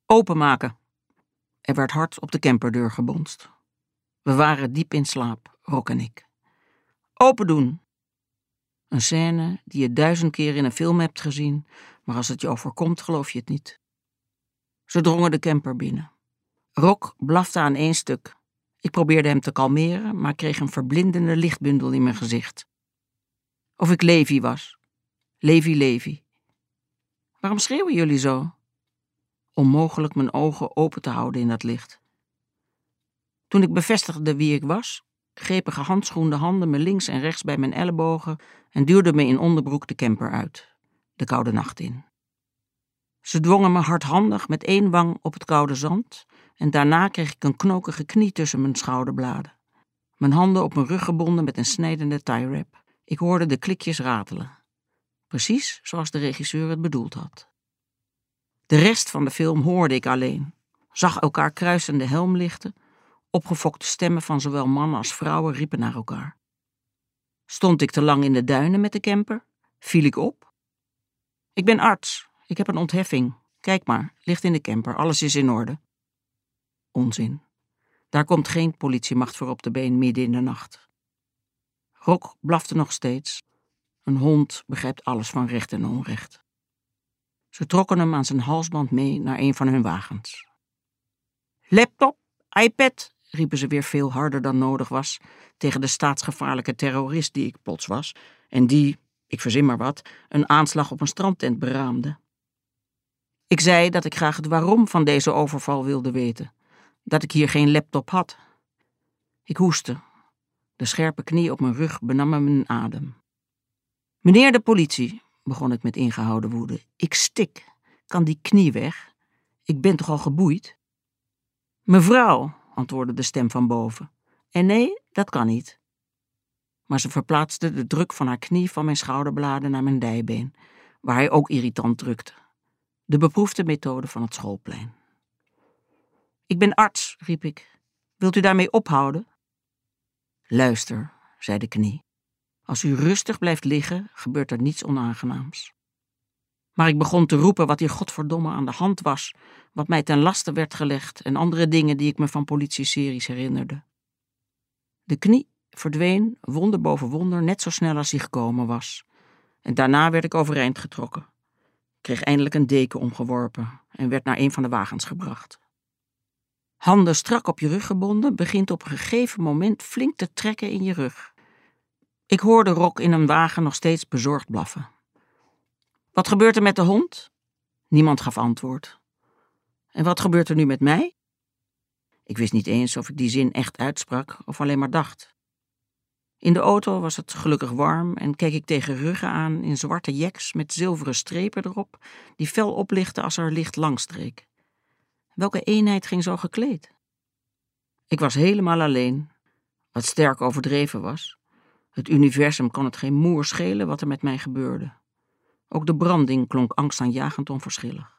Openmaken. Er werd hard op de camperdeur gebonst. We waren diep in slaap, Rock en ik. Open doen. Een scène die je 1000 keer in een film hebt gezien, maar als het je overkomt, geloof je het niet. Ze drongen de camper binnen. Rock blafte aan één stuk. Ik probeerde hem te kalmeren, maar kreeg een verblindende lichtbundel in mijn gezicht. Of ik Levi was. Levi. Waarom schreeuwen jullie zo? Onmogelijk mijn ogen open te houden in dat licht. Toen ik bevestigde wie ik was, grepen gehandschoende handen me links en rechts bij mijn ellebogen en duwden me in onderbroek de camper uit, de koude nacht in. Ze dwongen me hardhandig met één wang op het koude zand en daarna kreeg ik een knokige knie tussen mijn schouderbladen. Mijn handen op mijn rug gebonden met een snijdende tie-wrap. Ik hoorde de klikjes ratelen. Precies zoals de regisseur het bedoeld had. De rest van de film hoorde ik alleen. Zag elkaar kruisende helmlichten. Opgefokte stemmen van zowel mannen als vrouwen riepen naar elkaar. Stond ik te lang in de duinen met de camper? Viel ik op? Ik ben arts. Ik heb een ontheffing. Kijk maar, ligt in de camper. Alles is in orde. Onzin. Daar komt geen politiemacht voor op de been midden in de nacht. Rock blafte nog steeds. Een hond begrijpt alles van recht en onrecht. Ze trokken hem aan zijn halsband mee naar een van hun wagens. Laptop, iPad, riepen ze weer veel harder dan nodig was tegen de staatsgevaarlijke terrorist die ik plots was en die, ik verzin maar wat, een aanslag op een strandtent beraamde. Ik zei dat ik graag het waarom van deze overval wilde weten, dat ik hier geen laptop had. Ik hoestte. De scherpe knie op mijn rug benam me mijn adem. Meneer de politie, begon ik met ingehouden woede, ik stik. Kan die knie weg? Ik ben toch al geboeid? Mevrouw, antwoordde de stem van boven. En nee, dat kan niet. Maar ze verplaatste de druk van haar knie van mijn schouderbladen naar mijn dijbeen, waar hij ook irritant drukte. De beproefde methode van het schoolplein. Ik ben arts, riep ik. Wilt u daarmee ophouden? Luister, zei de knie. Als u rustig blijft liggen, gebeurt er niets onaangenaams. Maar ik begon te roepen wat hier godverdomme aan de hand was, wat mij ten laste werd gelegd en andere dingen die ik me van politieseries herinnerde. De knie verdween, wonder boven wonder, net zo snel als hij gekomen was. En daarna werd ik overeind getrokken. Ik kreeg eindelijk een deken omgeworpen en werd naar een van de wagens gebracht. Handen strak op je rug gebonden begint op een gegeven moment flink te trekken in je rug. Ik hoorde Rock in een wagen nog steeds bezorgd blaffen. Wat gebeurt er met de hond? Niemand gaf antwoord. En wat gebeurt er nu met mij? Ik wist niet eens of ik die zin echt uitsprak of alleen maar dacht. In de auto was het gelukkig warm en keek ik tegen ruggen aan in zwarte jacks met zilveren strepen erop die fel oplichtten als er licht langstreek. Welke eenheid ging zo gekleed? Ik was helemaal alleen, wat sterk overdreven was. Het universum kon het geen moer schelen wat er met mij gebeurde. Ook de branding klonk angstaanjagend onverschillig.